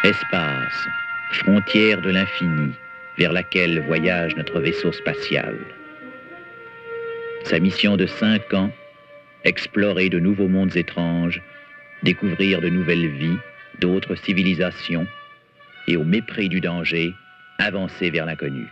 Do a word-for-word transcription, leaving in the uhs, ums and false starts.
Espace, frontière de l'infini, vers laquelle voyage notre vaisseau spatial. Sa mission de cinq ans, explorer de nouveaux mondes étranges, découvrir de nouvelles vies, d'autres civilisations, et au mépris du danger, avancer vers l'inconnu.